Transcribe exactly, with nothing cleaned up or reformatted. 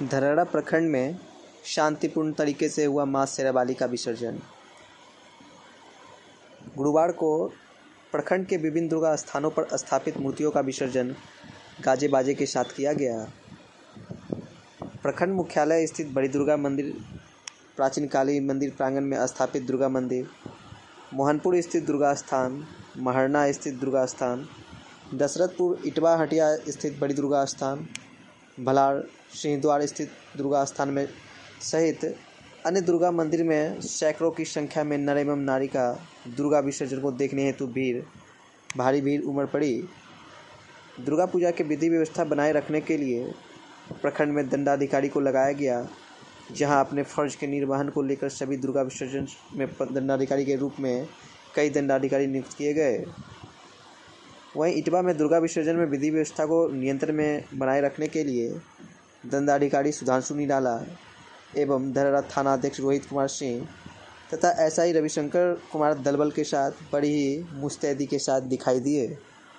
धरहरा प्रखंड में शांतिपूर्ण तरीके से हुआ मां शेरावाली का विसर्जन। गुरुवार को प्रखंड के विभिन्न दुर्गा स्थानों पर स्थापित मूर्तियों का विसर्जन गाजे बाजे के साथ किया गया। प्रखंड मुख्यालय स्थित बड़ी दुर्गा मंदिर, प्राचीन काली मंदिर प्रांगण में स्थापित दुर्गा मंदिर, मोहनपुर स्थित दुर्गा स्थान, महरना स्थित दुर्गा स्थान, दशरथपुर इटवा हटिया स्थित बड़ी दुर्गा स्थान, भलार सिंहद्वार स्थित दुर्गा स्थान में सहित अन्य दुर्गा मंदिर में सैकड़ों की संख्या में नर एवं नारी का दुर्गा विसर्जन को देखने हेतु भीड़ भारी भीड़ उमड़ पड़ी। दुर्गा पूजा के विधि व्यवस्था बनाए रखने के लिए प्रखंड में दंडाधिकारी को लगाया गया, जहां अपने फर्ज के निर्वहन को लेकर सभी दुर्गा विसर्जन में दंडाधिकारी के रूप में कई दंडाधिकारी नियुक्त किए गए। वहीं इटवा में दुर्गा विसर्जन में विधि व्यवस्था को नियंत्रण में बनाए रखने के लिए दंडाधिकारी सुधांशु निराला एवं धरहरा थाना अध्यक्ष रोहित कुमार सिंह तथा एसआई रविशंकर कुमार दलबल के साथ बड़ी ही मुस्तैदी के साथ दिखाई दिए।